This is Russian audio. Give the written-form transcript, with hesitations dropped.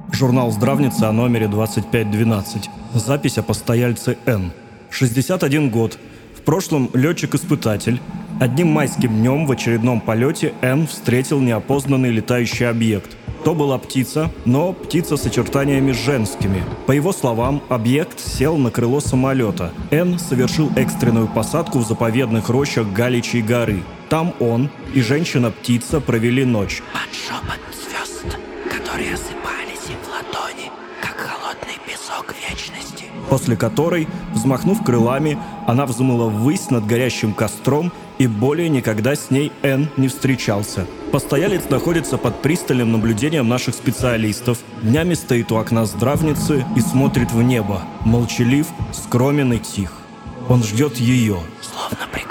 Журнал «Здравница» о номере 2512. Запись о постояльце Н. 61 год. В прошлом летчик-испытатель. Одним майским днем в очередном полете Н встретил неопознанный летающий объект. То была птица, но птица с очертаниями женскими. По его словам, объект сел на крыло самолета. Н совершил экстренную посадку в заповедных рощах Галичьей горы. Там он и женщина-птица провели ночь. Под шепот звезд, которые осыпались им в ладони, как холодный песок вечности. После которой, взмахнув крылами, она взмыла ввысь над горящим костром, и более никогда с ней Н не встречался. Постоялец находится под пристальным наблюдением наших специалистов. Днями стоит у окна здравницы и смотрит в небо. Молчалив, скромен и тих. Он ждет ее. Словно